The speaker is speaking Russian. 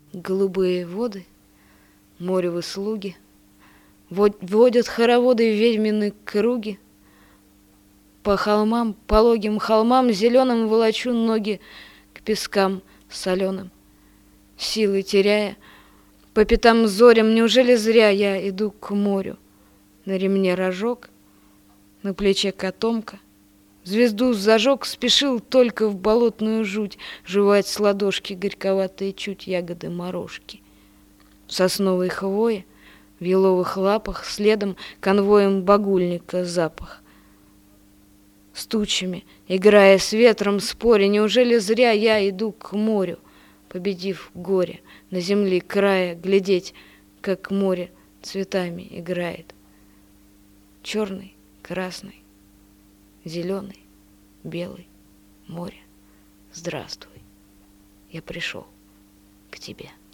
Голубые воды, моревы слуги водят хороводы в ведьмины круги. По холмам, пологим холмам зеленым волочу ноги к пескам соленым, силы теряя. По пятам зорям, неужели зря я иду к морю? На ремне рожок, на плече котомка. Звезду зажег, спешил только в болотную жуть жевать с ладошки горьковатые чуть ягоды морожки. В сосновой хвое, в еловых лапах следом конвоем багульника запах. С тучами, играя с ветром, споря, неужели зря я иду к морю, победив горе, на земли края глядеть, как море цветами играет. Черный, красный, зеленый, белый, море, здравствуй, я пришел к тебе.